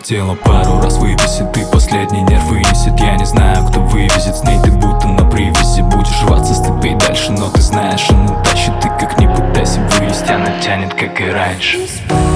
Тело пару раз вывесит, и последний нерв вынесет. Я не знаю, кто вывезет, с ней ты будто на привязи. Будешь рваться с цепей дальше, но ты знаешь, она тащит. Ты как ни пытайся вывести, она тянет, как и раньше.